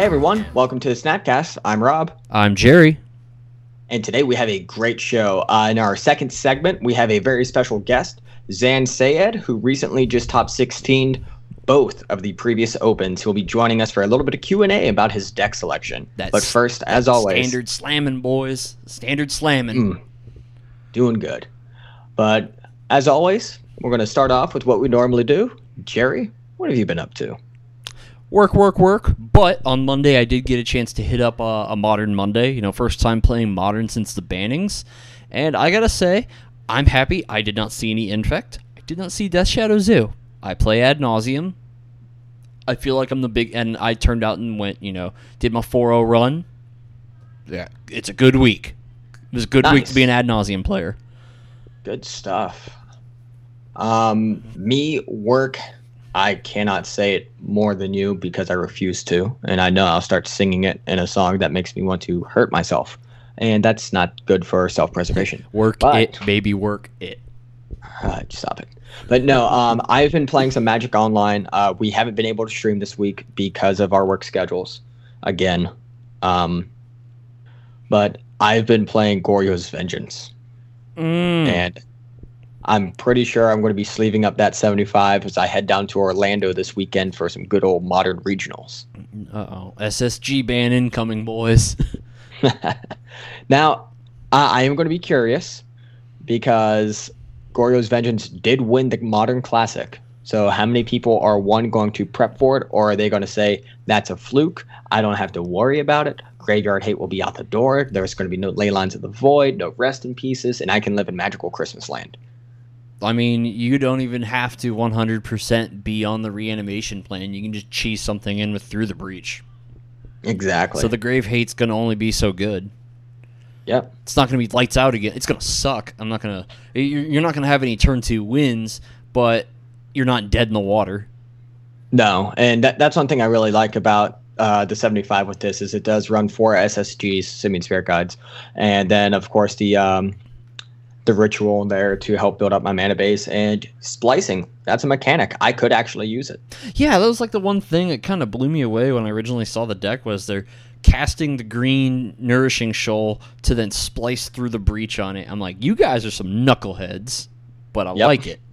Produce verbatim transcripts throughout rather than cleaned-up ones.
Hey everyone, welcome to the Snapcast. I'm Rob. I'm Jerry. And today we have a great show. Uh, in our second segment, we have a very special guest, Zan Sayed, who recently just top sixteened both of the previous Opens. He'll be joining us for a little bit of Q and A about his deck selection. That's, but first, as always... Standard slamming, boys. Standard slamming. Mm, doing good. But as always, we're going to start off with what we normally do. Jerry, what have you been up to? Work, work, work. But on Monday, I did get a chance to hit up a, a Modern Monday. You know, first time playing Modern since the bannings. And I gotta say, I'm happy. I did not see any Infect. I did not see Death Shadow Zoo. I play Ad Nauseam. I feel like I'm the big... And I turned out and went, you know, did my four oh run. Yeah, it's a good week. It was a good nice. week to be an Ad Nauseam player. Good stuff. Um, me, work... I cannot say it more than you because I refuse to. And I know I'll start singing it in a song that makes me want to hurt myself. And that's not good for self-preservation. Work but, it, baby, work it. Uh, stop it. But no, um, I've been playing some Magic Online. Uh, we haven't been able to stream this week because of our work schedules. Again. Um, but I've been playing Goryo's Vengeance. Mm. And... I'm pretty sure I'm going to be sleeving up that seventy-five as I head down to Orlando this weekend for some good old Modern regionals. Uh-oh. S S G ban incoming, boys. Now, I, I am going to be curious because Goryo's Vengeance did win the Modern Classic. So how many people are, one, going to prep for it, or are they going to say, that's a fluke, I don't have to worry about it, Graveyard Hate will be out the door, there's going to be no Ley Lines of the Void, no Rest in Pieces, and I can live in magical Christmas land. I mean, you don't even have to one hundred percent be on the reanimation plan. You can just cheese something in with Through the Breach. Exactly. So the Grave Hate's going to only be so good. Yep. It's not going to be lights out again. It's going to suck. I'm not going to... You're not going to have any turn two wins, but you're not dead in the water. No, and that, that's one thing I really like about uh, the seventy-five with this is it does run four S S Gs, Simian Spirit Guides, and then, of course, the... Um, the ritual there to help build up my mana base, and splicing. That's a mechanic. I could actually use it. Yeah, that was like the one thing that kind of blew me away when I originally saw the deck was they're casting the green Nourishing Shoal to then splice through the breach on it. I'm like, you guys are some knuckleheads, but I yep. like it.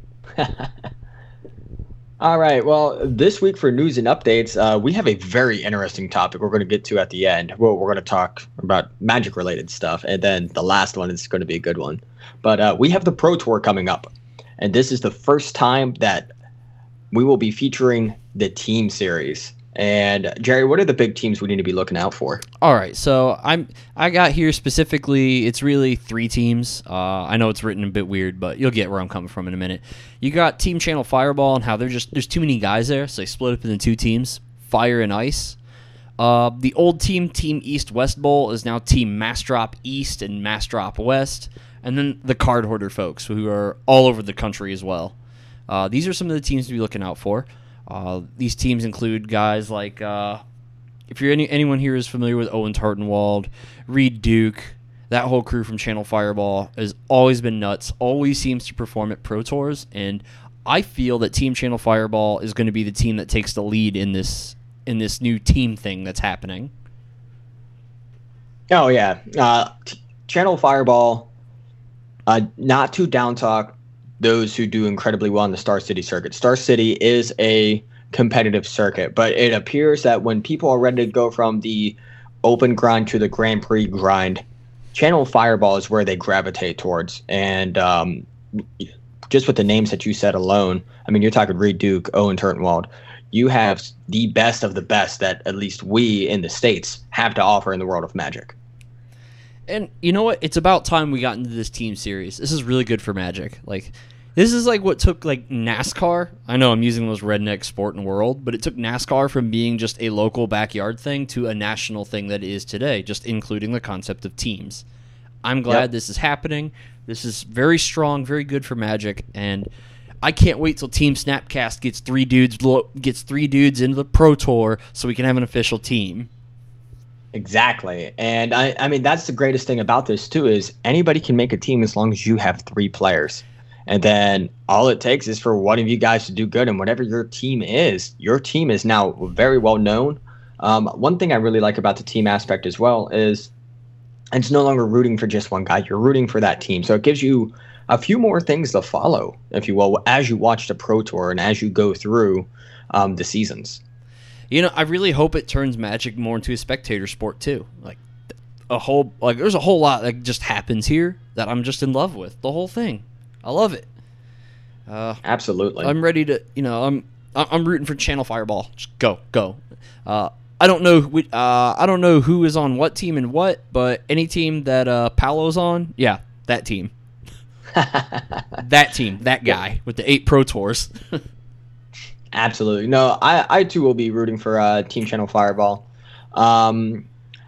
All right, well, this week for news and updates, uh, we have a very interesting topic we're going to get to at the end. Well, we're going to talk about Magic-related stuff, and then the last one is going to be a good one. But uh, we have the Pro Tour coming up, and this is the first time that we will be featuring the Team Series. And, Jerry, what are the big teams we need to be looking out for? All right, so I'm I got here specifically, it's really three teams. Uh, I know it's written a bit weird, but you'll get where I'm coming from in a minute. You got Team Channel Fireball and how they're just there's too many guys there, so they split up into two teams, Fire and Ice. Uh, the old team, Team East-West Bowl, is now Team Massdrop East and Massdrop West. And then the Card Hoarder folks, who are all over the country as well. Uh, these are some of the teams to be looking out for. Uh, these teams include guys like, uh, if you're any anyone here is familiar with Owen Tartenwald, Reed Duke, that whole crew from Channel Fireball has always been nuts, always seems to perform at Pro Tours, and I feel that Team Channel Fireball is going to be the team that takes the lead in this in this new team thing that's happening. Oh, yeah. Uh, t- Channel Fireball, uh, not to down talk those who do incredibly well on the Star City circuit. Star City is a competitive circuit, but it appears that when people are ready to go from the open grind to the Grand Prix grind, Channel Fireball is where they gravitate towards. And um, just with the names that you said alone, I mean, you're talking Reed Duke, Owen Turtenwald. You have the best of the best that at least we in the States have to offer in the world of Magic. And you know what? It's about time we got into this team series. This is really good for Magic. Like, this is like what took like NASCAR. I know I'm using those redneck sport and world, but it took NASCAR from being just a local backyard thing to a national thing that it is today, just including the concept of teams. I'm glad yep. this is happening. This is very strong, very good for Magic, and I can't wait till Team Snapcast gets three dudes gets three dudes into the Pro Tour so we can have an official team. Exactly. And I, I mean, that's the greatest thing about this too, is anybody can make a team as long as you have three players. And then all it takes is for one of you guys to do good, and whatever your team is, your team is now very well known. Um, one thing I really like about the team aspect as well is it's no longer rooting for just one guy. You're rooting for that team. So it gives you a few more things to follow, if you will, as you watch the Pro Tour and as you go through um, the seasons. You know, I really hope it turns Magic more into a spectator sport too. Like a whole, like there's a whole lot that just happens here that I'm just in love with. The whole thing, I love it. Uh, Absolutely. I'm ready to, you know, I'm I'm rooting for Channel Fireball. Just go, go. Uh, I don't know, who, uh, I don't know who is on what team and what, but any team that uh, Paolo's on, yeah, that team. that team, that guy with the eight Pro Tours. Absolutely. No, I, I too will be rooting for uh, Team Channel Fireball. Um,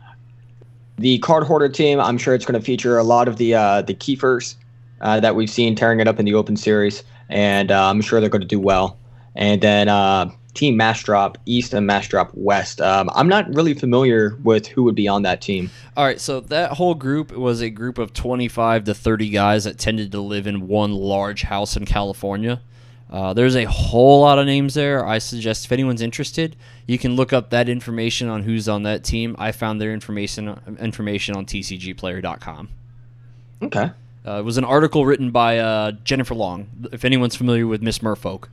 the card hoarder team, I'm sure it's going to feature a lot of the uh, the Kiefers uh, that we've seen tearing it up in the Open Series, and uh, I'm sure they're going to do well. And then uh, Team Mastrop East and Mastrop West. Um, I'm not really familiar with who would be on that team. All right, so that whole group was a group of twenty-five to thirty guys that tended to live in one large house in California. Uh, there's a whole lot of names there. I suggest if anyone's interested, you can look up that information on who's on that team. I found their information information on T C G player dot com. Okay. Uh, it was an article written by uh, Jennifer Long, if anyone's familiar with Miss Merfolk.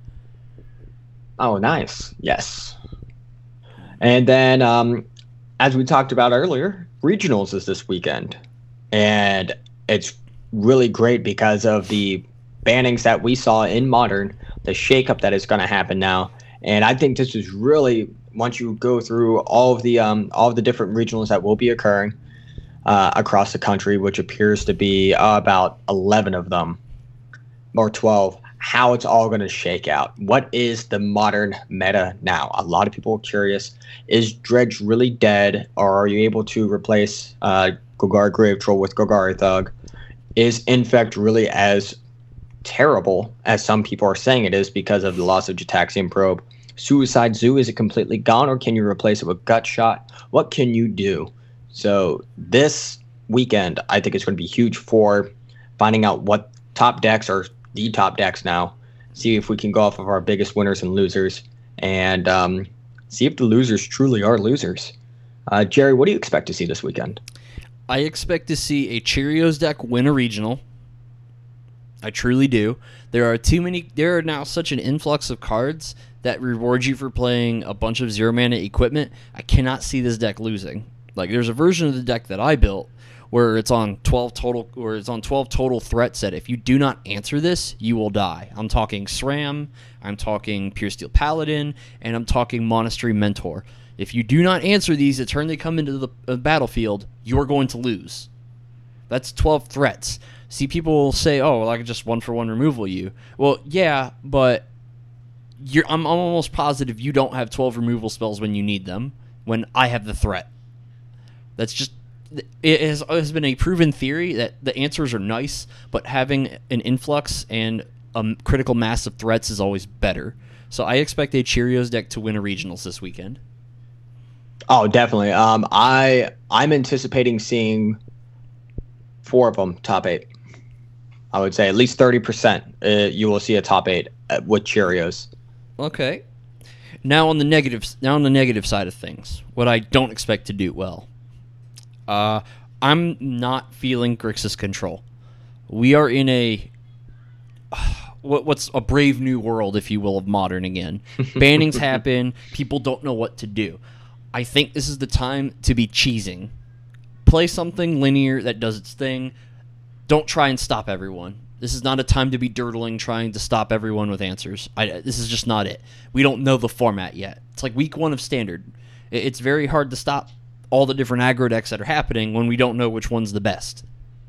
Oh, nice. Yes. And then, um, as we talked about earlier, regionals is this weekend. And it's really great because of the bannings that we saw in Modern, the shakeup that is going to happen now. And I think this is really, once you go through all of the um, all of the different regionals that will be occurring uh, across the country, which appears to be uh, about eleven of them, or twelve, how it's all going to shake out. What is the Modern meta now? A lot of people are curious. Is Dredge really dead, or are you able to replace uh, Golgari Grave Troll with Golgari Thug? Is Infect really as terrible as some people are saying it is because of the loss of Jataxian Probe? Suicide Zoo, is it completely gone, or can you replace it with Gut Shot? What can you do? So this weekend, I think it's going to be huge for finding out what top decks are the top decks now, see if we can go off of our biggest winners and losers, and um, see if the losers truly are losers. Uh, Jerry, what do you expect to see this weekend? I expect to see a Cheerios deck win a regional. I truly do. There are too many. There are now such an influx of cards that reward you for playing a bunch of zero mana equipment. I cannot see this deck losing. Like, there's a version of the deck that I built where it's on twelve total, where it's on twelve total threats that if you do not answer this, you will die. I'm talking SRAM, I'm talking Pure Steel Paladin, and I'm talking Monastery Mentor. If you do not answer these the turn they come into the uh, battlefield, you're going to lose. That's twelve threats. See, people will say, "Oh, well, I can just one for one removal you." Well, yeah, but you're, I'm, I'm almost positive you don't have twelve removal spells when you need them. When I have the threat, that's just. It has, it has been a proven theory that the answers are nice, but having an influx and a critical mass of threats is always better. So I expect a Cheerios deck to win a regionals this weekend. Oh, definitely. Um, I I'm anticipating seeing four of them top eight. I would say at least thirty percent. Uh, you will see a top eight with Cheerios. Okay. Now on the negative, now on the negative side of things, what I don't expect to do well. Uh, I'm not feeling Grixis control. We are in a uh, what, what's a brave new world, if you will, of Modern again. Bannings happen. People don't know what to do. I think this is the time to be cheesing. Play something linear that does its thing. Don't try and stop everyone. This is not a time to be dirtling, trying to stop everyone with answers. I, this is just not it. We don't know the format yet. It's like week one of Standard. It, it's very hard to stop all the different aggro decks that are happening when we don't know which one's the best.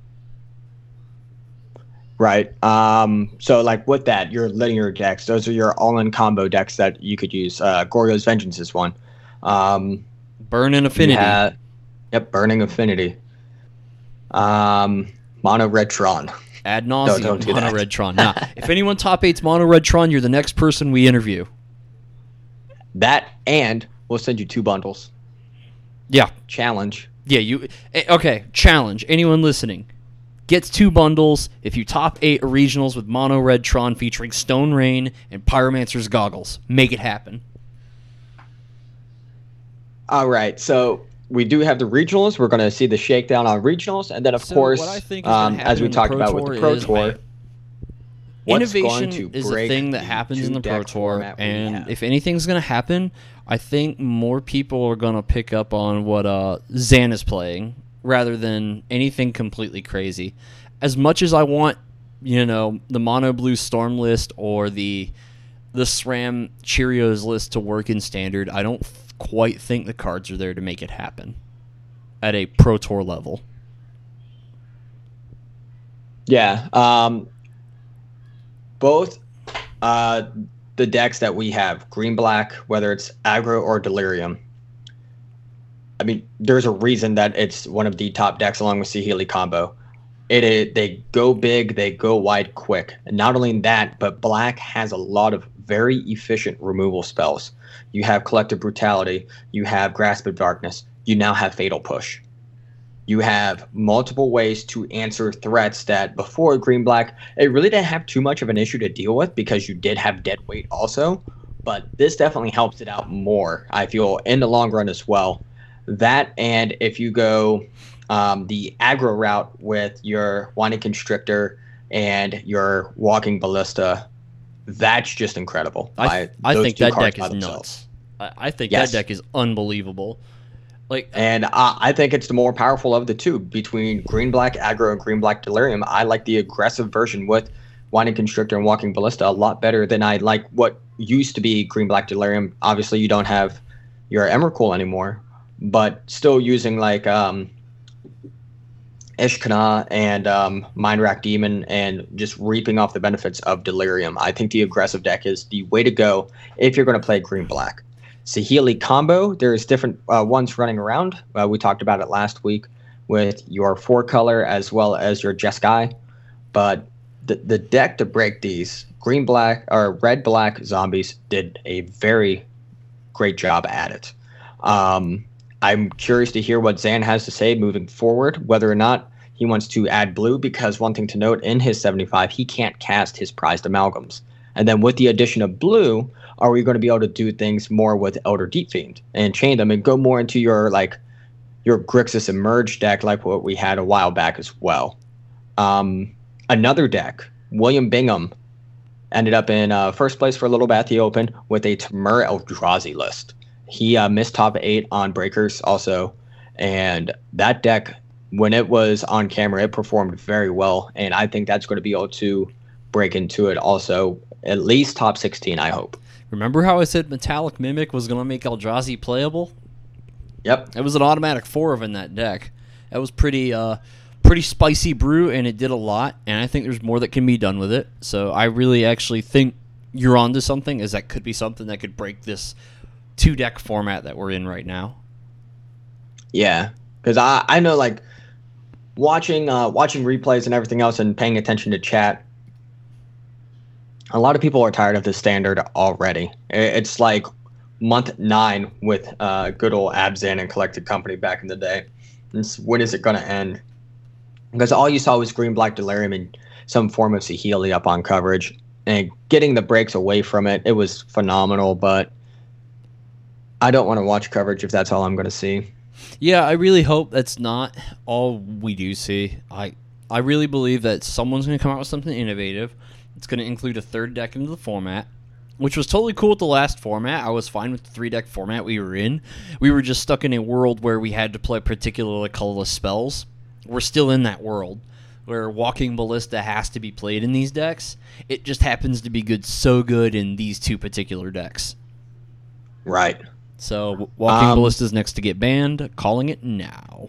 Right. Um, so, like, with that, your linear decks, those are your all-in combo decks that you could use. Uh, Goryo's Vengeance is one. Um, Burn and Affinity. Had, yep, Burning Affinity. Um, Mono Red Tron. Ad nauseum. No, don't do Mono that. Red Tron. Now, if anyone top eight's Mono Red Tron, you're the next person we interview. That, and we'll send you two bundles. Yeah. Challenge. Yeah, you okay, challenge. Anyone listening gets two bundles if you top eight regionals with Mono Red Tron featuring Stone Rain and Pyromancer's Goggles. Make it happen. All right, so we do have the regionals. We're going to see the shakedown on regionals, and then of So course, what I think is gonna um, happen as we in the talked Pro about with Tour the Pro is Tour, what's innovation going to is a break thing that happens in the Pro two-deck Tour, format we and have? if anything's going to happen, I think more people are going to pick up on what uh, Zan is playing rather than anything completely crazy. As much as I want, you know, the Mono Blue Storm list or the the SRAM Cheerios list to work in Standard, I don't f- quite think the cards are there to make it happen at a Pro Tour level. Yeah, um, both uh, the decks that we have, green black, whether it's aggro or delirium. I mean, there's a reason that it's one of the top decks along with Saheeli combo. It is, they go big, they go wide quick. And not only that, but black has a lot of very efficient removal spells. You have Collective Brutality, you have Grasp of Darkness, you now have Fatal Push. You have multiple ways to answer threats that before green black, it really didn't have too much of an issue to deal with because you did have dead weight also. But this definitely helps it out more, I feel, in the long run as well. That, and if you go um, the aggro route with your Winding Constrictor and your Walking Ballista, that's just incredible. I, I think that deck is nuts. I, I think yes. that deck is unbelievable. Like, and uh, I think it's the more powerful of the two between green black aggro and green black delirium. I like the aggressive version with Winding Constrictor and Walking Ballista a lot better than I like what used to be green black delirium. Obviously, you don't have your Emrakul anymore, but still using like um, Ishkana and um, Mind Rack Demon and just reaping off the benefits of delirium. I think the aggressive deck is the way to go if you're going to play green black. Saheeli combo, there's different uh, ones running around. Uh, we talked about it last week with your four color as well as your Jeskai. But the, the deck to break these, green black or red black zombies did a very great job at it. Um, I'm curious to hear what Zan has to say moving forward, whether or not he wants to add blue, because one thing to note, in his seventy-five, he can't cast his prized amalgams. And then with the addition of blue, are we going to be able to do things more with Elder Deep Fiend and chain them and go more into your like your Grixis Emerge deck like what we had a while back as well? Um, another deck, William Bingham, ended up in uh, first place for a little bit at the Open with a Temur Eldrazi list. He uh, missed top eight on Breakers also, and that deck, when it was on camera, it performed very well, and I think that's going to be able to break into it also, at least top sixteen, I hope. Remember how I said Metallic Mimic was going to make Eldrazi playable? Yep. It was an automatic four of in that deck. That was pretty uh, pretty spicy brew, and it did a lot, and I think there's more that can be done with it. So I really actually think you're onto something, as that could be something that could break this two-deck format that we're in right now. Yeah, because I, I know, like, watching uh, watching replays and everything else and paying attention to chat, a lot of people are tired of the standard already. It's like month nine with uh, good old Abzan and Collected Company back in the day. It's, when is it going to end? Because all you saw was green, black, delirium, and some form of Saheeli up on coverage. And getting the breaks away from it, it was phenomenal, but I don't want to watch coverage if that's all I'm going to see. Yeah, I really hope that's not all we do see. I I really believe that someone's going to come out with something innovative. It's going to include a third deck into the format, which was totally cool with the last format. I was fine with the three-deck format we were in. We were just stuck in a world where we had to play particularly colorless spells. We're still in that world where Walking Ballista has to be played in these decks. It just happens to be good, so good in these two particular decks. Right. So Walking um, Ballista's next to get banned. Calling it now.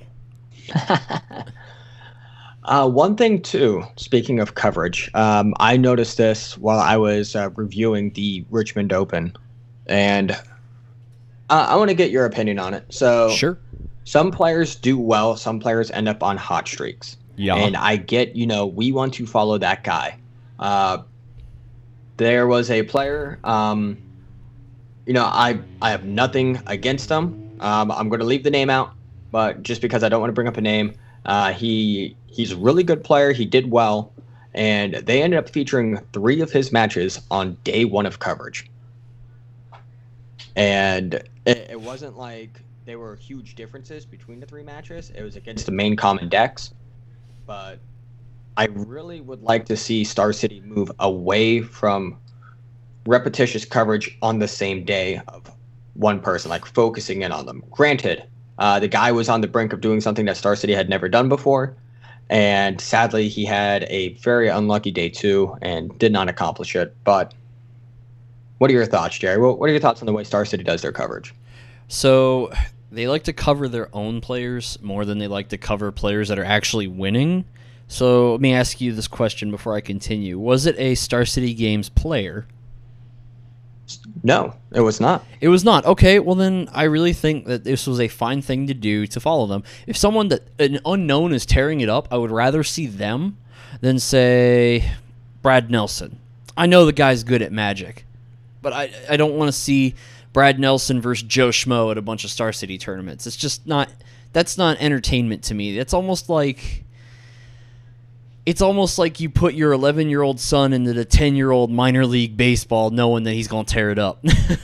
uh, one thing, too, speaking of coverage, um, I noticed this while I was uh, reviewing the Richmond Open, and uh, I want to get your opinion on it. So, sure. Some players do well. Some players end up on hot streaks. Yeah. And I get, you know, we want to follow that guy. Uh, there was a player... Um, You know, I, I have nothing against him. Um, I'm going to leave the name out, but just because I don't want to bring up a name, uh, he he's a really good player. He did well, and they ended up featuring three of his matches on day one of coverage. And it, it wasn't like there were huge differences between the three matches. It was against the main common decks, but I really would like to see Star City move away from repetitious coverage on the same day of one person, like focusing in on them. Granted, uh, the guy was on the brink of doing something that Star City had never done before, and sadly he had a very unlucky day two and did not accomplish it. But what are your thoughts, Jerry? What are your thoughts on the way Star City does their coverage? So they like to cover their own players more than they like to cover players that are actually winning. So let me ask you this question before I continue. Was it a Star City Games player? No, it was not. It was not. Okay, well then I really think that this was a fine thing to do to follow them. If someone that an unknown is tearing it up, I would rather see them than, say, Brad Nelson. I know the guy's good at Magic, but I I don't want to see Brad Nelson versus Joe Schmo at a bunch of Star City tournaments. It's just not, that's not entertainment to me. It's almost like, it's almost like you put your eleven-year-old son into the ten-year-old minor league baseball knowing that he's going to tear it up.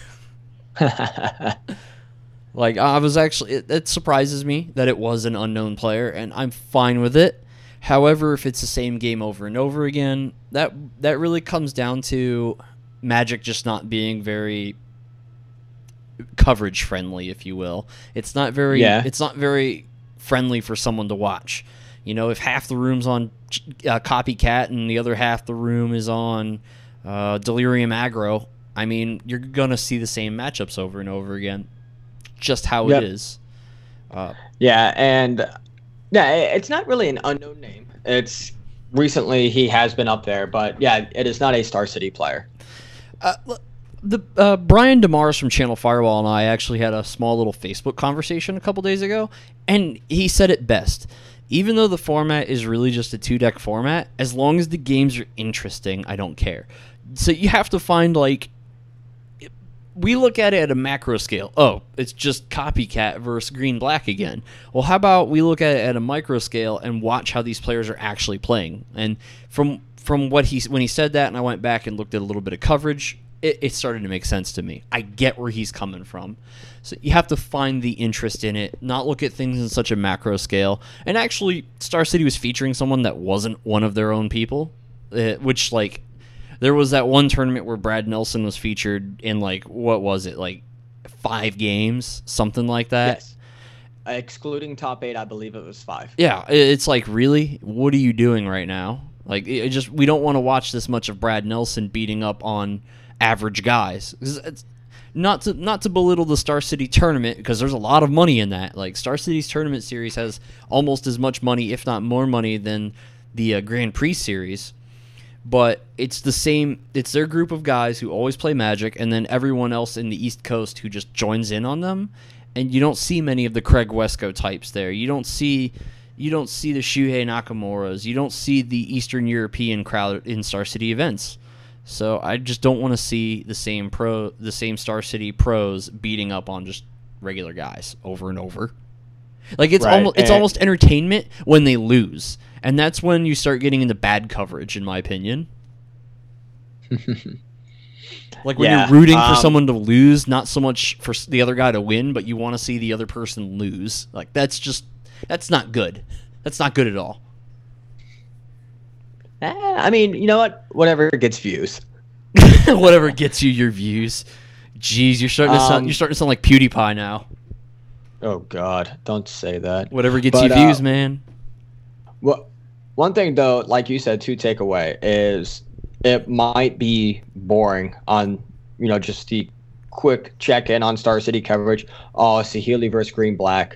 Like, I was actually, it, it surprises me that it was an unknown player, and I'm fine with it. However, if it's the same game over and over again, that that really comes down to Magic just not being very coverage friendly, if you will. It's not very yeah. it's not very friendly for someone to watch. You know, if half the room's on uh, Copycat and the other half the room is on uh, Delirium Aggro, I mean, you're gonna see the same matchups over and over again. Just how yep. it is. Uh, yeah, and yeah, it's not really an unknown name. It's recently he has been up there, but yeah, it is not a Star City player. Uh, The uh, Brian DeMars from Channel Fireball and I actually had a small little Facebook conversation a couple days ago, and he said it best. Even though the format is really just a two-deck format, as long as the games are interesting, I don't care. So you have to find, like, we look at it at a macro scale. Oh, it's just Copycat versus Green-Black again. Well, how about we look at it at a micro scale and watch how these players are actually playing? And from from what he when he said that, and I went back and looked at a little bit of coverage, It, it started to make sense to me. I get where he's coming from. So you have to find the interest in it, not look at things in such a macro scale. And actually, Star City was featuring someone that wasn't one of their own people, uh, which, like, there was that one tournament where Brad Nelson was featured in, like, what was it, like, five games, something like that? Yes. Excluding top eight, I believe it was five. Yeah, it's like, really? What are you doing right now? Like, it just we don't want to watch this much of Brad Nelson beating up on average guys. It's not to not to belittle the Star City tournament, because there's a lot of money in that. Like, Star City's tournament series has almost as much money, if not more money, than the uh, Grand Prix series. But it's the same. It's their group of guys who always play Magic, and then everyone else in the East Coast who just joins in on them. And you don't see many of the Craig Wesco types there. You don't see. You don't see the Shuhei Nakamuras. You don't see the Eastern European crowd in Star City events. So I just don't want to see the same pro, the same Star City pros beating up on just regular guys over and over. Like, it's right. almost it's and almost entertainment when they lose, and that's when you start getting into bad coverage, in my opinion. Like, when yeah, you're rooting um, for someone to lose, not so much for the other guy to win, but you want to see the other person lose. Like, that's just that's not good. That's not good at all. I mean, you know what? Whatever gets views. Whatever gets you your views. Jeez, you're starting to sound um, you're starting to sound like PewDiePie now. Oh God, don't say that. Whatever gets but, you views, uh, man. Well, one thing though, like you said, to take away is it might be boring on, you know, just the quick check in on Star City coverage. Oh, Saheeli versus Green Black.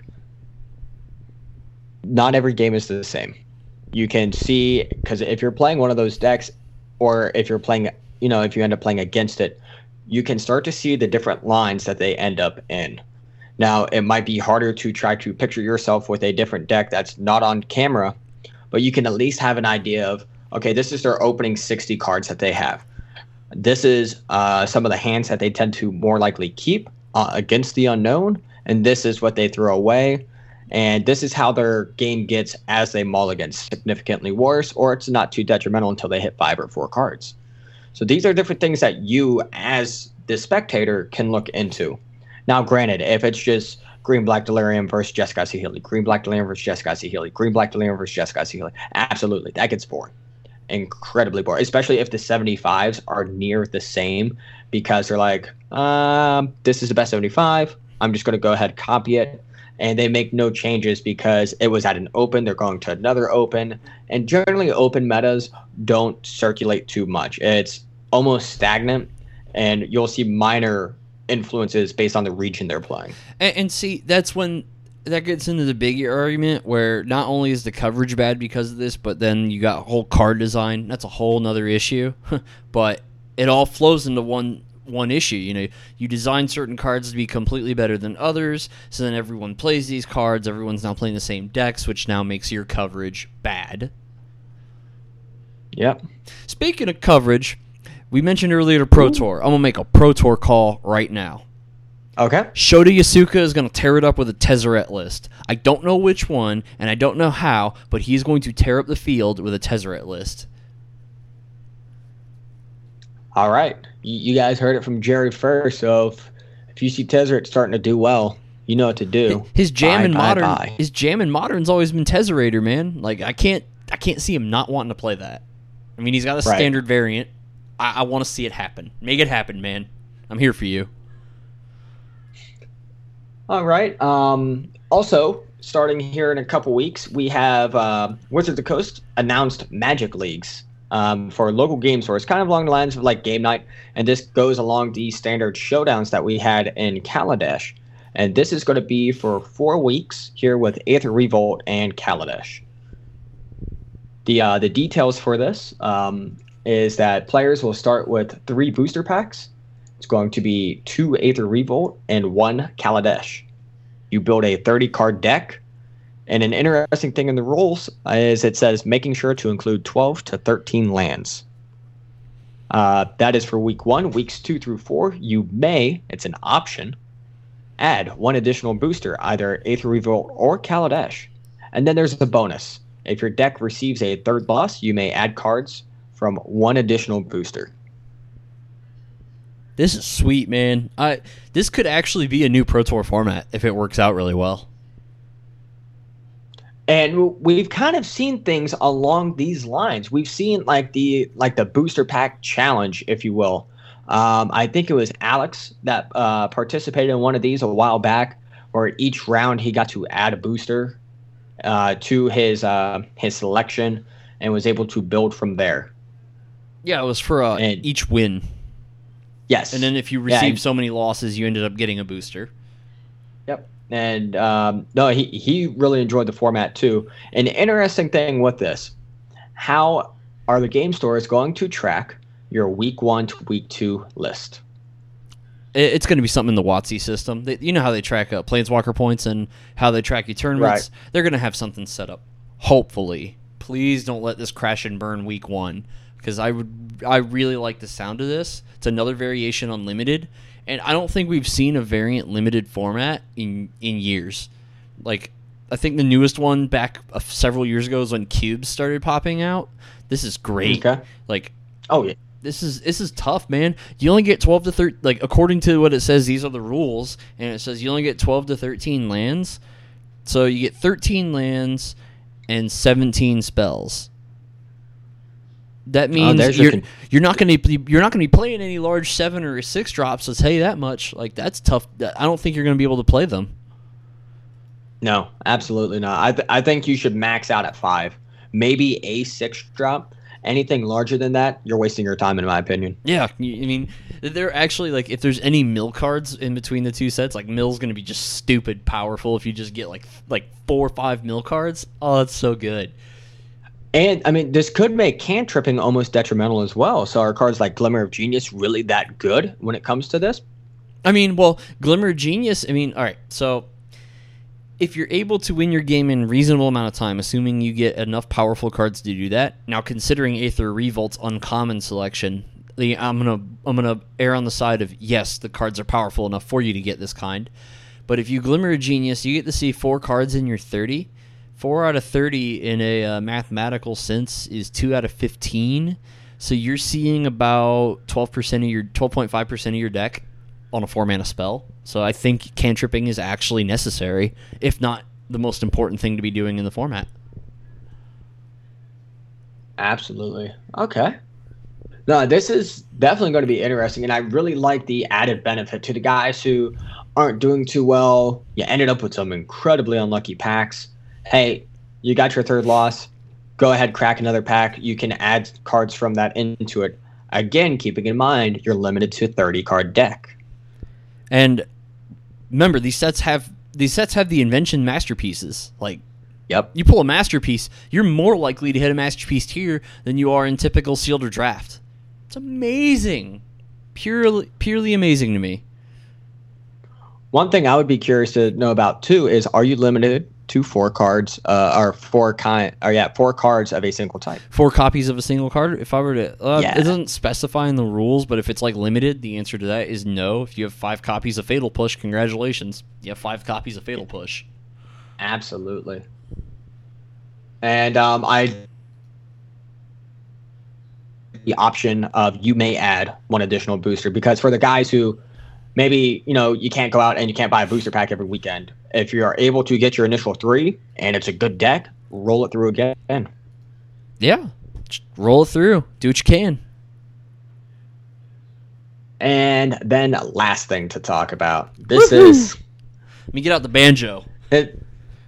Not every game is the same. You can see, because if you're playing one of those decks, or if you're playing, you know, if you end up playing against it, you can start to see the different lines that they end up in. Now, it might be harder to try to picture yourself with a different deck that's not on camera, but you can at least have an idea of, okay, this is their opening sixty cards that they have. This is uh, some of the hands that they tend to more likely keep uh, against the unknown, and this is what they throw away. And this is how their game gets as they mulligan, significantly worse, or it's not too detrimental until they hit five or four cards. So these are different things that you, as the spectator, can look into. Now, granted, if it's just Green Black Delirium versus Jeskai Healy. Green Black Delirium versus Jeskai Healy. Green Black Delirium versus Jeskai Healy. Absolutely, that gets boring. Incredibly boring, especially if the seventy-fives are near the same, because they're like, um, this is the best seventy-five. I'm just going to go ahead and copy it. And they make no changes because it was at an open. They're going to another open. And generally, open metas don't circulate too much. It's almost stagnant, and you'll see minor influences based on the region they're playing. And, and see, that's when that gets into the bigger argument where not only is the coverage bad because of this, but then you got whole card design. That's a whole nother issue. But it all flows into one one issue. You know, you design certain cards to be completely better than others, so then everyone plays these cards. Everyone's now playing the same decks, which now makes your coverage bad. Yep. Speaking of coverage, we mentioned earlier the Pro Ooh. Tour. I'm going to make a Pro Tour call right now. Okay. Shota Yasuka is going to tear it up with a Tezzeret list. I don't know which one, and I don't know how, but he's going to tear up the field with a Tezzeret list. All right. You guys heard it from Jerry first, so if, if you see Tezzeret starting to do well, you know what to do. His jam bye, in bye, modern, bye. his jam in modern's always been Tezzerator, man. Like I can't, I can't see him not wanting to play that. I mean, he's got a right. standard variant. I, I want to see it happen. Make it happen, man. I'm here for you. All right. Um, also, starting here in a couple weeks, we have uh, Wizards of the Coast announced Magic Leagues. Um, for local game stores, kind of along the lines of like Game Night, and this goes along the standard showdowns that we had in Kaladesh. And this is going to be for four weeks here with Aether Revolt and Kaladesh. The uh, the details for this um, is that players will start with three booster packs. It's going to be two Aether Revolt and one Kaladesh. You build a thirty-card deck. And an interesting thing in the rules is it says making sure to include twelve to thirteen lands. Uh, that is for week one. Weeks two through four, you may, it's an option, add one additional booster, either Aether Revolt or Kaladesh. And then there's a bonus. If your deck receives a third loss, you may add cards from one additional booster. This is sweet, man. I this could actually be a new Pro Tour format if it works out really well. And we've kind of seen things along these lines. We've seen like the like the booster pack challenge, if you will. Um, I think it was Alex that uh, participated in one of these a while back, where each round he got to add a booster uh, to his uh, his selection and was able to build from there. Yeah, it was for uh, and, each win. Yes, and then if you received yeah, so many losses, you ended up getting a booster. Yep. And um, no, he, he really enjoyed the format too. An interesting thing with this, how are the game stores going to track your week one to week two list? It's going to be something in the WotC system. They, you know how they track uh, Planeswalker points and how they track your tournaments? Right. They're going to have something set up. Hopefully. Please don't let this crash and burn week one, because I would I really like the sound of this. It's another variation on Limited. And I don't think we've seen a variant limited format in in years. Like, I think the newest one back uh, several years ago is when cubes started popping out. This is great. Okay. Like, oh yeah, this is this is tough, man. You only get twelve to thirteen. Like, according to what it says, these are the rules, and it says you only get twelve to thirteen lands. So you get thirteen lands and seventeen spells. That means oh, you're con- you're not going to you're not going to be playing any large seven or six drops. I'll tell you that much. Like, that's tough. I don't think you're going to be able to play them. No, absolutely not. I th- I think you should max out at five, maybe a six drop. Anything larger than that, you're wasting your time, in my opinion. Yeah, I mean, they're actually like, if there's any mill cards in between the two sets, like mill's going to be just stupid powerful if you just get like like four or five mill cards. Oh, that's so good. And, I mean, this could make cantripping almost detrimental as well. So are cards like Glimmer of Genius really that good when it comes to this? I mean, well, Glimmer of Genius, I mean, all right, so if you're able to win your game in a reasonable amount of time, assuming you get enough powerful cards to do that, now considering Aether Revolt's uncommon selection, the, I'm gonna I'm gonna err on the side of, yes, the cards are powerful enough for you to get this kind. But if you Glimmer of Genius, you get to see four cards in your thirty. Four out of thirty in a uh, mathematical sense is two out of fifteen. So you're seeing about twelve percent of your twelve point five percent of your deck on a four mana spell. So I think cantripping is actually necessary, if not the most important thing to be doing in the format. Absolutely. Okay. No, this is definitely going to be interesting, and I really like the added benefit to the guys who aren't doing too well. You ended up with some incredibly unlucky packs. Hey, you got your third loss. Go ahead, crack another pack. You can add cards from that into it. Again, keeping in mind, you're limited to a thirty-card deck. And remember, these sets have these sets have the invention masterpieces. Like, Yep. you pull a masterpiece, you're more likely to hit a masterpiece tier than you are in typical sealed or draft. It's amazing. Purely purely amazing to me. One thing I would be curious to know about too is, are you limited to four cards, uh, or four kind, or yeah, four cards of a single type? Four copies of a single card. If I were to, uh, Yeah. it doesn't specify in the rules, but if it's like limited, the answer to that is no. If you have five copies of Fatal Push, congratulations, you have five copies of Fatal Push. Absolutely. And um, I the option of you may add one additional booster, because for the guys who maybe, you know, you can't go out and you can't buy a booster pack every weekend, if you are able to get your initial three and it's a good deck, roll it through again. Yeah, just roll it through. Do what you can. And then last thing to talk about. This Woo-hoo! is Let me get out the banjo. It,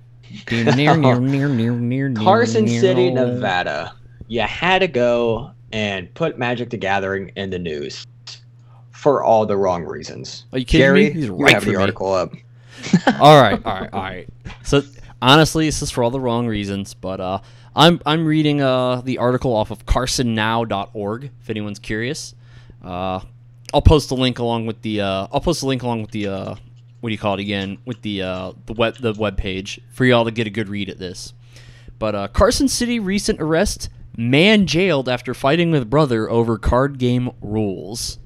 Carson City, Nevada. You had to go and put Magic the Gathering in the news for all the wrong reasons. Are you kidding Jerry, me? He's you right have for the me. article up. all right, all right, all right. So honestly, this is for all the wrong reasons, but uh, I'm I'm reading uh, the article off of carson now dot org. If anyone's curious, uh, I'll post the link along with the uh, I'll post the link along with the uh, what do you call it again with the uh, the web the web page for y'all to get a good read at this. But uh, Carson City recent arrest, man jailed after fighting with brother over card game rules.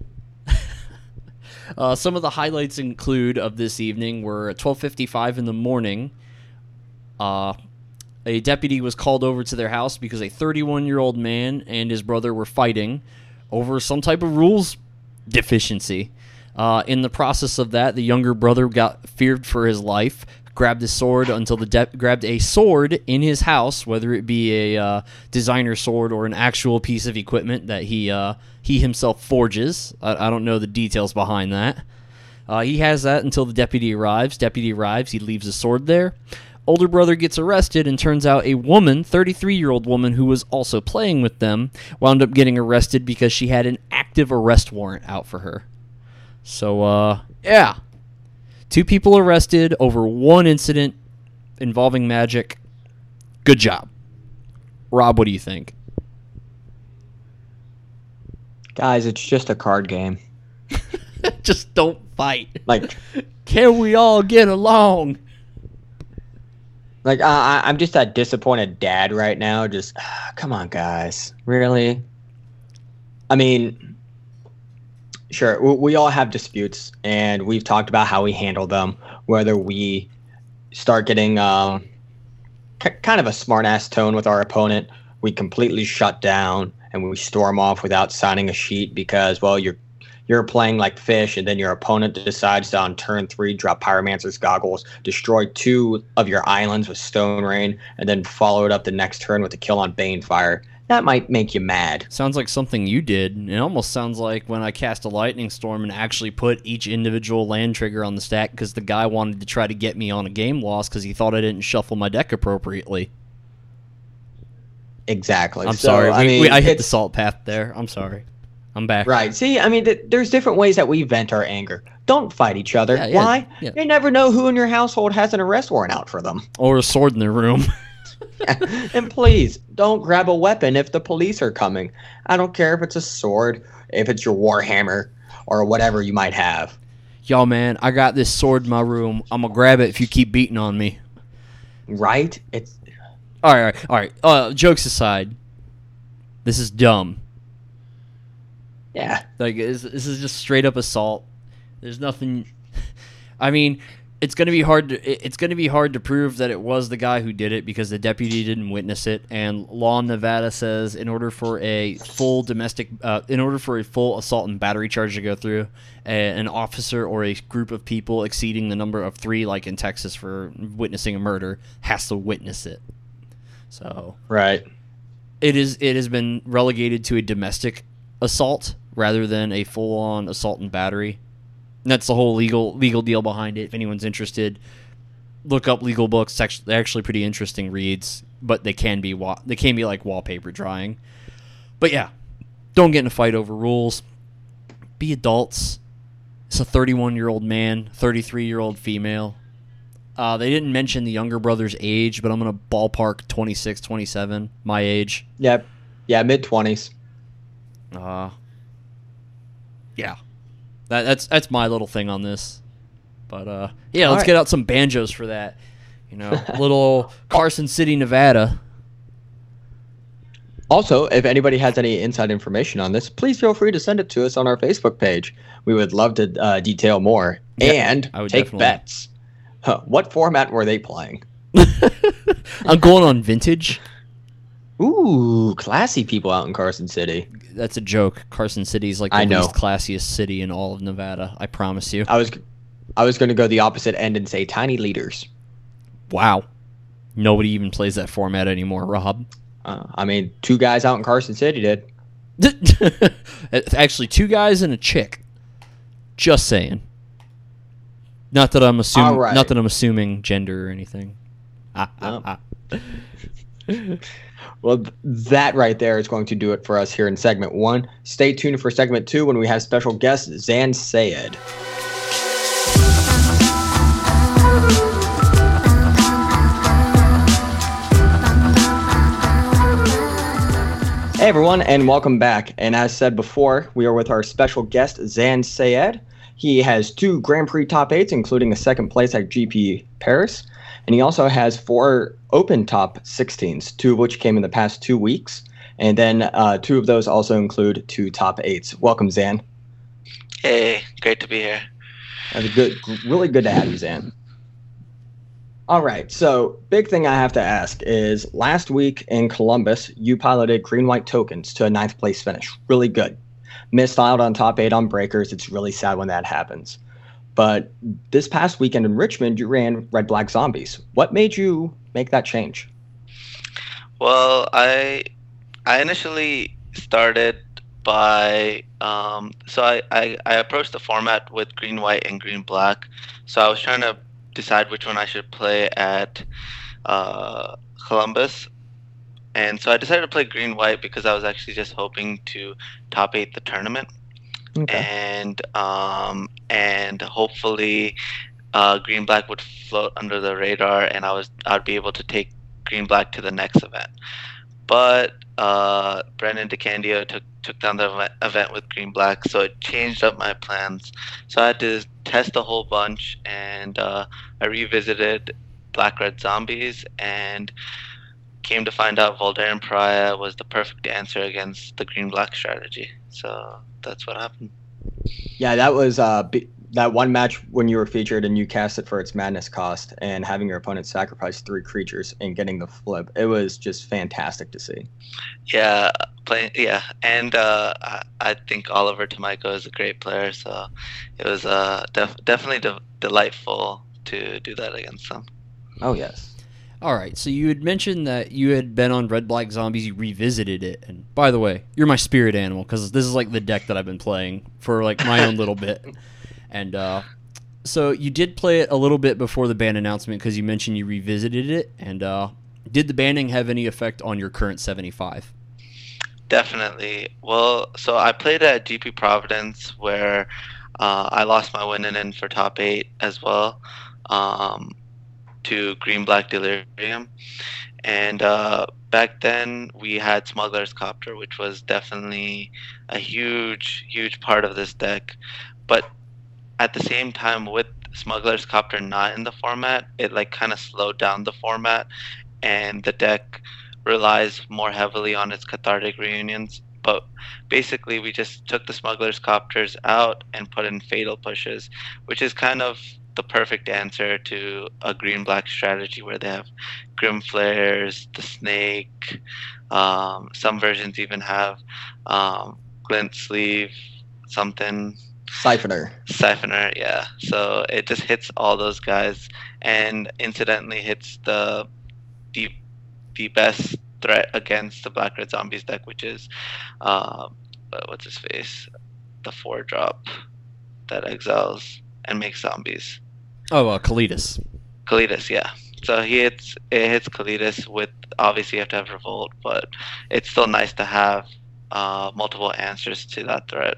Uh, some of the highlights include of this evening were at twelve fifty-five in the morning. Uh, a deputy was called over to their house because a thirty-one-year-old man and his brother were fighting over some type of rules deficiency. Uh, in the process of that, the younger brother got feared for his life, grabbed his sword until the de- grabbed a sword in his house, whether it be a uh, designer sword or an actual piece of equipment that he uh, he himself forges. I, I don't know the details behind that. Uh, he has that until the deputy arrives. Deputy arrives, he leaves his sword there. Older brother gets arrested, and turns out a woman, thirty-three-year-old woman who was also playing with them, wound up getting arrested because she had an active arrest warrant out for her. So, uh, yeah. Two people arrested over one incident involving Magic. Good job. Rob, what do you think? Guys, it's just a card game. Just don't fight. Like, can we all get along? Like, uh, I, I'm just a disappointed dad right now. Just, uh, come on, guys. Really? I mean, sure, we, we all have disputes, and we've talked about how we handle them, whether we start getting um, c- kind of a smart-ass tone with our opponent, we completely shut down, and we storm off without signing a sheet because, well, you're you're playing like fish, and then your opponent decides to, on turn three, drop Pyromancer's Goggles, destroy two of your islands with Stone Rain, and then follow it up the next turn with a kill on Banefire. That might make you mad. Sounds like something you did. It almost sounds like when I cast a Lightning Storm and actually put each individual land trigger on the stack because the guy wanted to try to get me on a game loss because he thought I didn't shuffle my deck appropriately. Exactly. I'm so, sorry. I we, mean, we, I hit the salt path there. I'm sorry. I'm back. Right. See, I mean, th- there's different ways that we vent our anger. Don't fight each other. Yeah, yeah, Why? yeah. You never know who in your household has an arrest warrant out for them. Or a sword in their room. And please, don't grab a weapon if the police are coming. I don't care if it's a sword, if it's your Warhammer, or whatever you might have. Yo, man, I got this sword in my room. I'm going to grab it if you keep beating on me. Right? It's All right, all right, all right. Uh, jokes aside, this is dumb. Yeah. Like, this, this is just straight up assault. There's nothing... I mean, it's going to be hard to it's going to be hard to prove that it was the guy who did it because the deputy didn't witness it, and law in Nevada says in order for a full domestic uh, in order for a full assault and battery charge to go through, a, an officer or a group of people exceeding the number of three, like in Texas for witnessing a murder, has to witness it. So right, it is it has been relegated to a domestic assault rather than a full on assault and battery. And that's the whole legal legal deal behind it. If anyone's interested, look up legal books. It's actually, they're actually pretty interesting reads, but they can be wa- they can be like wallpaper drawing. But yeah, don't get in a fight over rules. Be adults. It's a thirty-one-year-old man, thirty-three-year-old female. Uh, they didn't mention the younger brother's age, but I'm going to ballpark twenty-six, twenty-seven, my age. Yeah, yeah, mid-twenties. Uh, yeah. That, that's that's my little thing on this. But, uh, yeah, All let's right. get out some banjos for that. You know, little Carson City, Nevada. Also, if anybody has any inside information on this, please feel free to send it to us on our Facebook page. We would love to uh, detail more Yeah, and I would take definitely. bets. Huh, what format were they playing? I'm going on vintage. Ooh, classy people out in Carson City. That's a joke. Carson City is like the I know. least classiest city in all of Nevada. I promise you. I was, I was going to go the opposite end and say tiny leaders. Wow. Nobody even plays that format anymore, Rob. Uh, I mean, two guys out in Carson City did. It's actually, two guys and a chick. Just saying. Not that I'm assuming. All right. Not that I'm assuming gender or anything. Ah, No. ah, ah. Well, th- that right there is going to do it for us here in segment one. Stay tuned for segment two when we have special guest Zan Sayed. Hey everyone, and welcome back. And as said before, we are with our special guest Zan Sayed. He has two Grand Prix top eights, including a second place at G P Paris. And he also has four Open top sixteens, two of which came in the past two weeks. And then uh, two of those also include two top eights. Welcome, Zan. Hey, great to be here. That's a good, really good to have you, Zan. All right, so big thing I have to ask is last week in Columbus, you piloted Green White Tokens to a ninth place finish. Really good. Missed out on top eight on breakers. It's really sad when that happens. But this past weekend in Richmond, you ran Red Black Zombies. What made you make that change? Well, I I initially started by um, so I, I, I approached the format with green, white, and green, black. So I was trying to decide which one I should play at uh, Columbus. And so I decided to play green, white because I was actually just hoping to top eight the tournament. Okay. and um, and hopefully uh, green black would float under the radar, and I was I'd be able to take green black to the next event. But uh, Brendan DeCandio took took down the event, event with green black, so it changed up my plans. So I had to test a whole bunch, and uh, I revisited Black Red Zombies and came to find out Voldaren Pariah was the perfect answer against the green black strategy. So that's what happened. Yeah, that was uh, b- that one match when you were featured and you cast it for its madness cost and having your opponent sacrifice three creatures and getting the flip. It was just fantastic to see. Yeah, playing. Yeah, and uh, I, I think Oliver Tomiko is a great player, so it was uh, def- definitely de- delightful to do that against them. Oh, yes. All right, so you had mentioned that you had been on Red Black Zombies, you revisited it, and by the way, you're my spirit animal, because this is like the deck that I've been playing for like my own little bit. And uh, so you did play it a little bit before the ban announcement, because you mentioned you revisited it, and uh, did the banning have any effect on your current seventy-five? Definitely. Well, so I played at G P Providence, where uh, I lost my win in for top eight as well. Um, to Green Black Delirium, and uh, back then we had Smuggler's Copter, which was definitely a huge huge part of this deck. But at the same time, with Smuggler's Copter not in the format, it like kind of slowed down the format, and the deck relies more heavily on its Cathartic Reunions. But basically we just took the Smuggler's Copters out and put in Fatal Pushes, which is kind of the perfect answer to a green black strategy where they have Grim Flares, the Snake. Um, some versions even have um, Glint Sleeve, something. Siphoner. Siphoner, yeah. So it just hits all those guys, and incidentally hits the the, the best threat against the Black Red Zombies deck, which is uh, what's his face, the four drop that exiles and makes zombies. Oh, uh, Kalidas. Kalidas, yeah. So he hits it hits Kalidas with, obviously you have to have Revolt, but it's still nice to have uh, multiple answers to that threat.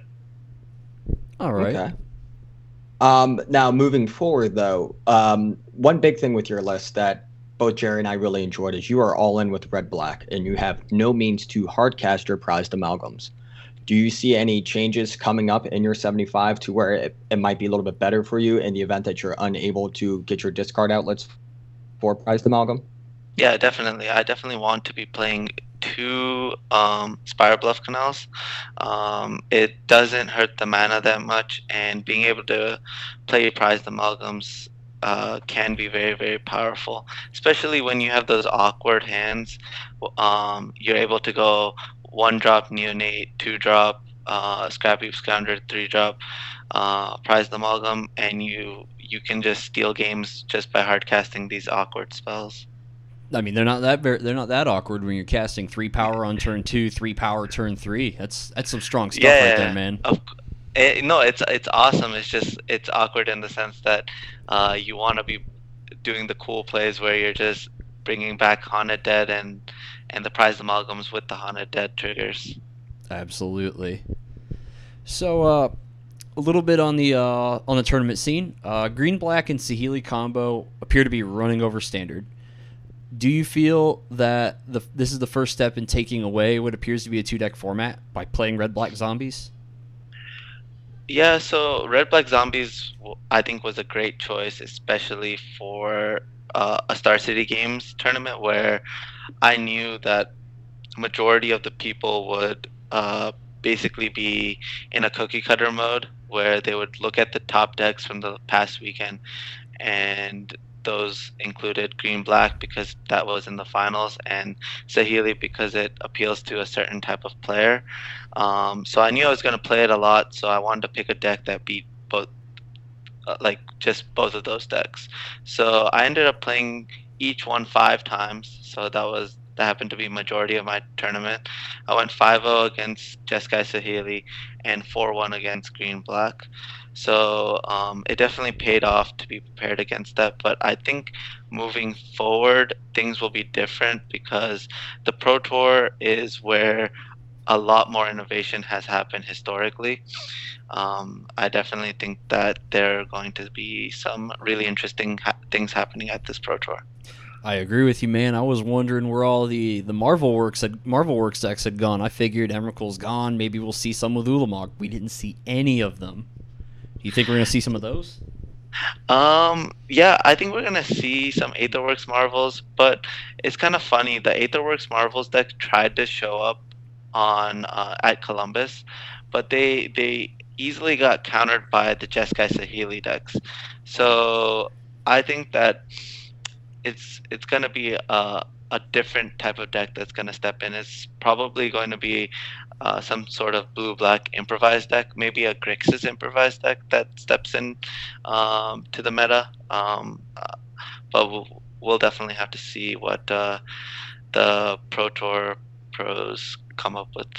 All right. Okay. Um, now moving forward, though, um, one big thing with your list that both Jerry and I really enjoyed is you are all in with red black, and you have no means to hardcast your prized amalgams. Do you see any changes coming up in your seventy-five to where it, it might be a little bit better for you in the event that you're unable to get your discard outlets for prized amalgam? Yeah, definitely. I definitely want to be playing two um, Spire Bluff Canals. Um, it doesn't hurt the mana that much, and being able to play prized amalgams uh, can be very, very powerful, especially when you have those awkward hands. Um, you're able to go one drop Neonate, two drop uh, Scrappy Scounger, three drop uh, prized amalgam, and you you can just steal games just by hard casting these awkward spells. I mean, they're not that very, they're not that awkward when you're casting three power on turn two, three power turn three. That's that's some strong stuff yeah, right there, man. Of, it, no, it's it's awesome. It's just it's awkward in the sense that uh, you want to be doing the cool plays where you're just bringing back Haunted Dead and and the prized amalgams with the Haunted Dead triggers. Absolutely. So, uh, a little bit on the uh, on the tournament scene. Uh, Green Black and Saheeli combo appear to be running over standard. Do you feel that the this is the first step in taking away what appears to be a two deck format by playing Red Black Zombies? Yeah, so Red Black Zombies I think was a great choice, especially for uh, a Star City Games tournament where I knew that majority of the people would uh, basically be in a cookie cutter mode where they would look at the top decks from the past weekend, and those included Green Black because that was in the finals, and Saheeli because it appeals to a certain type of player. Um, so I knew I was going to play it a lot, so I wanted to pick a deck that beat both, uh, like just both of those decks. So I ended up playing each one five times. So that was that happened to be majority of my tournament. I went five oh against Jeskai Saheeli and four one against Green Black. So um, it definitely paid off to be prepared against that. But I think moving forward, things will be different because the Pro Tour is where a lot more innovation has happened historically. Um, I definitely think that there are going to be some really interesting ha- things happening at this Pro Tour. I agree with you, man. I was wondering where all the, the Marvel Works had, Marvel Works decks had gone. I figured Emrakul's gone. Maybe we'll see some with Ulamog. We didn't see any of them. Do you think we're going to see some of those? Um, yeah, I think we're going to see some Aetherworks Marvels, but it's kind of funny. The Aetherworks Marvels deck tried to show up on uh, at Columbus, but they they easily got countered by the Jeskai Saheeli decks. So I think that it's it's going to be a, a different type of deck that's going to step in. It's probably going to be uh, some sort of blue-black improvised deck, maybe a Grixis improvised deck that steps in um, to the meta. Um, uh, but we'll, we'll definitely have to see what uh, the Pro Tour pros come up with.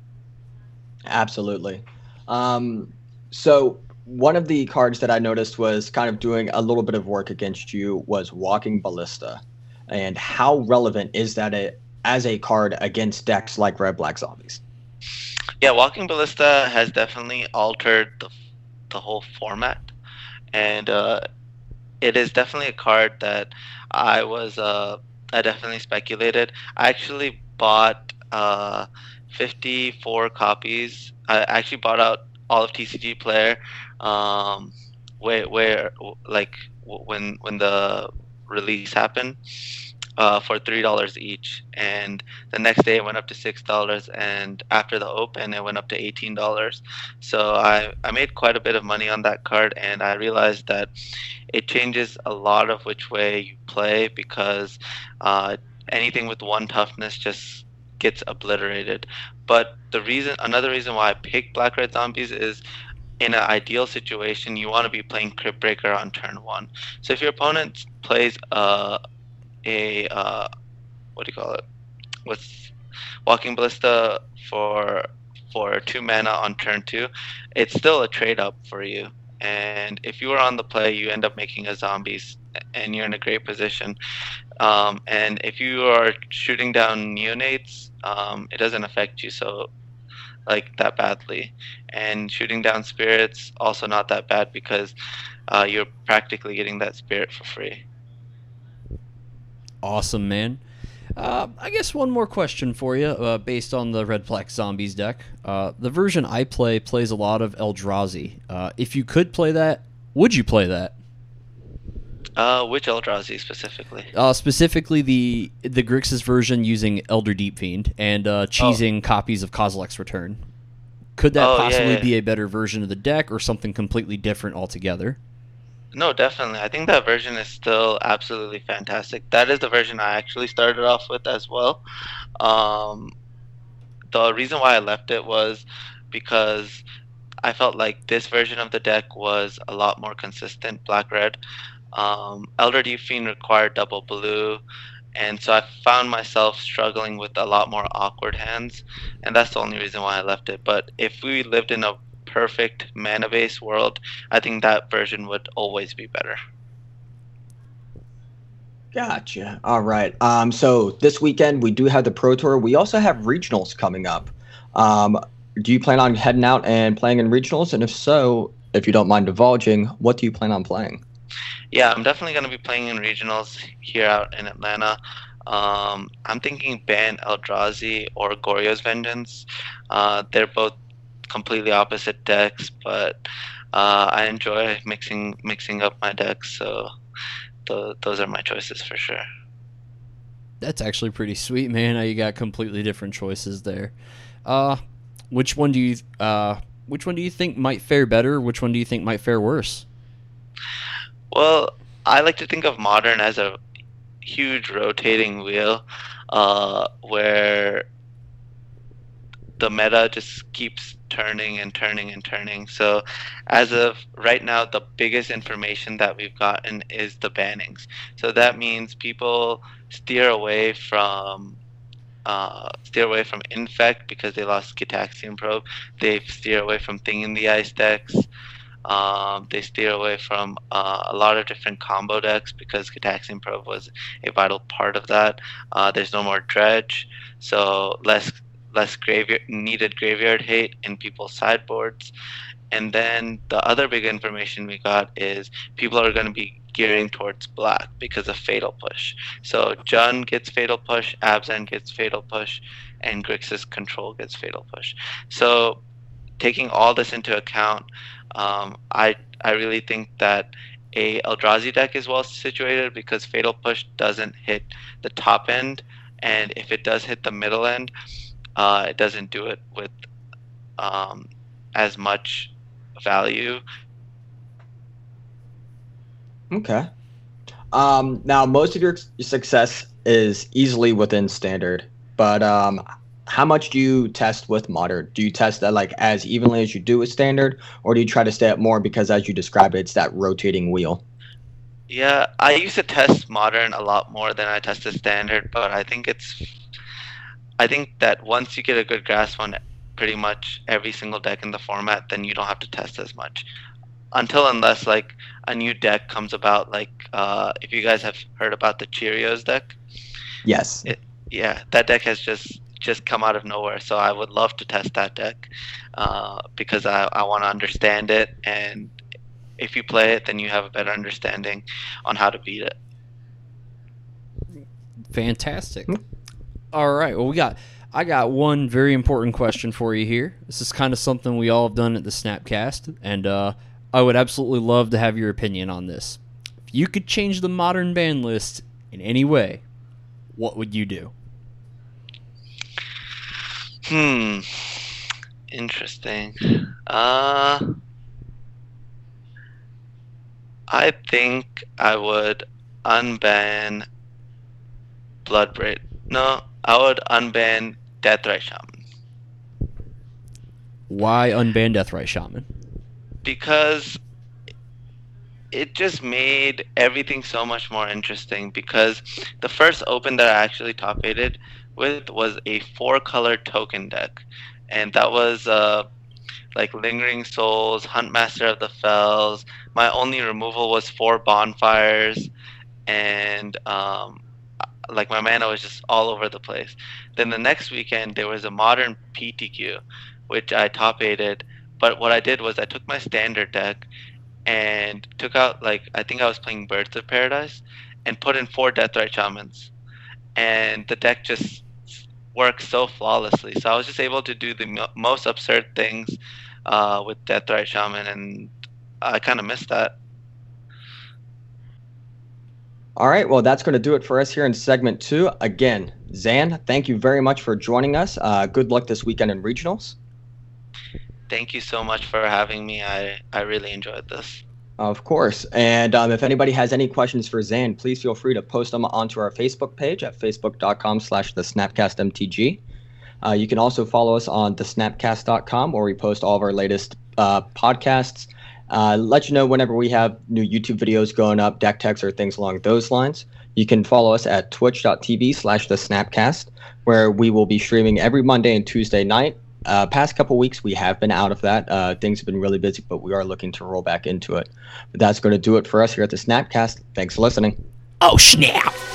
Absolutely. Um, so one of the cards that I noticed was kind of doing a little bit of work against you was Walking Ballista. And how relevant is that a, as a card against decks like Red Black Zombies? Yeah, Walking Ballista has definitely altered the, the whole format. And uh, it is definitely a card that I was, uh, I definitely speculated. I actually bought uh, fifty-four copies. I actually bought out all of T C G Player, um, where where like when when the release happened. uh, for three dollars each, and the next day it went up to six dollars, and after the open it went up to eighteen dollars. So I I made quite a bit of money on that card, and I realized that it changes a lot of which way you play because uh, anything with one toughness just gets obliterated. But the reason, another reason why I picked Black Red Zombies is in an ideal situation, you want to be playing Crypt Breaker on turn one. So if your opponent plays a, a uh, what do you call it? What's Walking Ballista for for two mana on turn two, it's still a trade up for you. And if you are on the play, you end up making a zombies, and you're in a great position. Um, and if you are shooting down neonates, um, it doesn't affect you so like that badly. And shooting down spirits also not that bad because uh, you're practically getting that spirit for free. Awesome, man. Uh, I guess one more question for you, uh, based on the Red Black Zombies deck. Uh, the version I play plays a lot of Eldrazi. Uh, if you could play that, would you play that? Uh, which Eldrazi specifically? Uh, specifically the the Grixis version using Elder Deep Fiend and uh, cheesing oh. copies of Kozilek's Return. Could that oh, possibly yeah, yeah. be a better version of the deck or something completely different altogether? No, definitely. I think that version is still absolutely fantastic. That is the version I actually started off with as well. Um, the reason why I left it was because I felt like this version of the deck was a lot more consistent, black-red. Um, Elder Deep Fiend required double blue, and so I found myself struggling with a lot more awkward hands, and that's the only reason why I left it. But if we lived in a perfect mana-based world, I think that version would always be better. Gotcha. All right. Um, so this weekend we do have the Pro Tour. We also have regionals coming up. Um, do you plan on heading out and playing in regionals? And if so, if you don't mind divulging, what do you plan on playing? Yeah, I'm definitely going to be playing in regionals here out in Atlanta. Um, I'm thinking ban Eldrazi or Goryo's Vengeance. Uh, they're both completely opposite decks, but uh, I enjoy mixing mixing up my decks, so th- those are my choices for sure. That's actually pretty sweet, man. How you got completely different choices there. Uh, which one do you uh, which one do you think might fare better? Which one do you think might fare worse? Well, I like to think of Modern as a huge rotating wheel, uh, where the meta just keeps turning and turning and turning. So as of right now, the biggest information that we've gotten is the bannings. So that means people steer away from uh, steer away from Infect because they lost Gitaxian Probe. They steer away from Thing in the Ice decks. Um, they steer away from uh, a lot of different combo decks because Gitaxian Probe was a vital part of that. Uh, there's no more Dredge, so less less graveyard needed graveyard hate in people's sideboards. And then the other big information we got is people are going to be gearing towards black because of Fatal Push. So Jun gets Fatal Push, Abzan gets Fatal Push, and Grixis Control gets Fatal Push. So taking all this into account, um, I I really think that a Eldrazi deck is well situated because Fatal Push doesn't hit the top end, and if it does hit the middle end, uh, it doesn't do it with um, as much value. Okay. Um, now, most of your success is easily within standard, but um, how much do you test with modern? Do you test that like as evenly as you do with standard, or do you try to stay up more because, as you described, it's that rotating wheel? Yeah, I used to test modern a lot more than I tested standard, but I think it's, I think that once you get a good grasp on pretty much every single deck in the format, then you don't have to test as much. Until unless like a new deck comes about, like uh, if you guys have heard about the Cheerios deck. Yes. It, yeah, that deck has just just come out of nowhere. So I would love to test that deck uh, because I, I want to understand it. And if you play it, then you have a better understanding on how to beat it. Fantastic. All right. Well, we got I got one very important question for you here. This is kind of something we all have done at the Snapcast, and uh, I would absolutely love to have your opinion on this. If you could change the modern ban list in any way, what would you do? Hmm. Interesting. Uh, I think I would unban Bloodbraid. No, I would unban Deathrite Shaman. Why unban Deathrite Shaman? Because it just made everything so much more interesting. Because the first open that I actually top eighted with was a four-color token deck, and that was uh, like Lingering Souls, Huntmaster of the Fells. My only removal was four Bonfires, and um, like my mana was just all over the place. Then the next weekend there was a Modern P T Q, which I top eighted. But what I did was I took my standard deck and took out, like, I think I was playing Birds of Paradise, and put in four Deathrite Shamans, and the deck just works so flawlessly. So I was just able to do the mo- most absurd things uh, with Deathrite Shaman, and I kind of missed that. All right, well, that's going to do it for us here in segment two. Again, Zan, thank you very much for joining us. Uh, good luck this weekend in regionals. Thank you so much for having me. I, I really enjoyed this. Of course. And um, if anybody has any questions for Zan, please feel free to post them onto our Facebook page at facebook.com slash the SnapcastMTG. Uh, you can also follow us on the snapcast dot com, where we post all of our latest uh, podcasts. Uh, let you know whenever we have new YouTube videos going up, deck techs, or things along those lines. You can follow us at twitch.tv slash the Snapcast, where we will be streaming every Monday and Tuesday night. Uh, past couple weeks, we have been out of that. Uh, things have been really busy, but we are looking to roll back into it. But that's going to do it for us here at the Snapcast. Thanks for listening. Oh, snap!